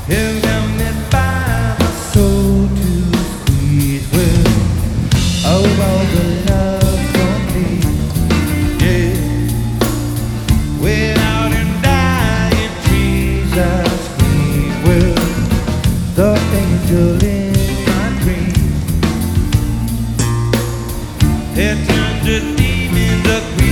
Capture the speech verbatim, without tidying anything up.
You got me by my soul to squeeze. Well, oh, all the love for me, yeah. Without him dying trees I scream. Well, the angel in my dream, it turned to demons.